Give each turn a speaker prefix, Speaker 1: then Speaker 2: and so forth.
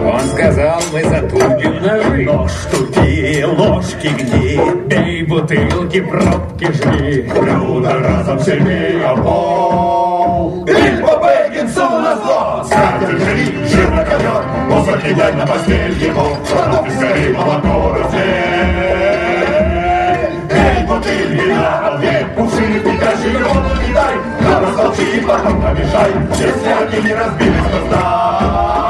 Speaker 1: Он сказал, мы затупим ножи.
Speaker 2: Нож тупи, ложки гни,
Speaker 1: Бей бутылки, пробки жги.
Speaker 2: блюдо разом сильнее пол. Бильбо Бэггинсу назло, скатерть жри, жирно ковер, мусор кидай на постель его, продукты скорей молоко раздель. Бей бутыль вина, обвей, кувшины прикажи, воду не дай, на растолчи, потом помешай, если они не разбились, то сдай.